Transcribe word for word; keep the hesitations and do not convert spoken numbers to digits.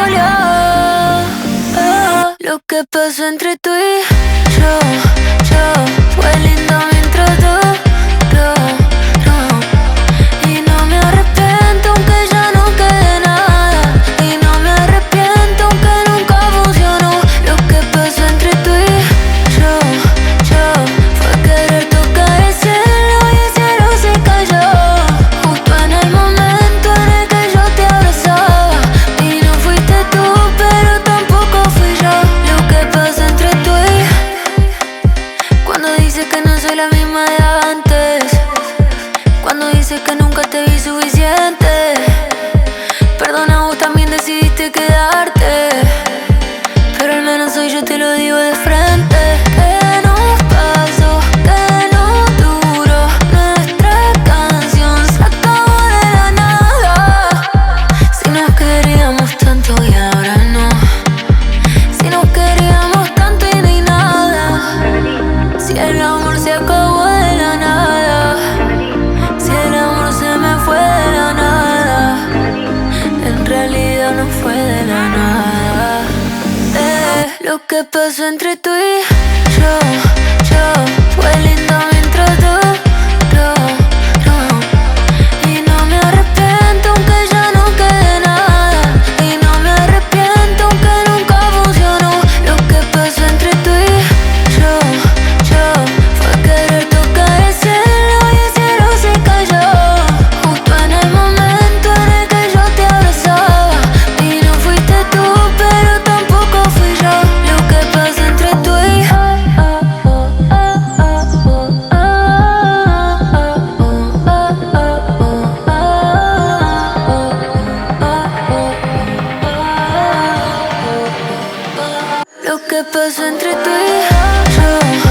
dolió. Lo que pasó entre tú y yo, yo fue lindo mientras duró. Y no me arrepiento aunque ya no quede nada. Y no me arrepiento aunque nunca funcionó. Lo que pasó entre tú y yo, yo fue querer tocar el cielo y el cielo se cayó. Justo en el momento en el que yo te abrazaba. Y no fuiste tú, pero tampoco fui yo. Lo que pasó entre tú y cuando dices que no soy la misma de antes, cuando dices que nunca te vi suficiente. Perdona, vos también decidiste quedarte, pero al menos hoy yo te lo digo de frente. Que nos pasó, que no duró. Nuestra canción se acabó de la nada. Si nos queríamos tanto y ahora no. Si nos queríamos tanto y no hay nada. Si el amor se acabó de la nada. Si el amor se me fue de la nada. En realidad no fue de la nada. Eh, lo que pasó entre tú y yo, yo fue lindo mientras duró. Y no me arrepiento aunque ya no quede nada. Y no me arrepiento aunque nunca funcionó. Lo que pasó entre tú y yo, yo fue querer tocar el cielo y el cielo se cayó. Justo en el momento en el que yo te abrazaba. Y no fuiste tú, pero tampoco fui yo. Lo que pasó entre tú y lo que pasó entre tú y yo.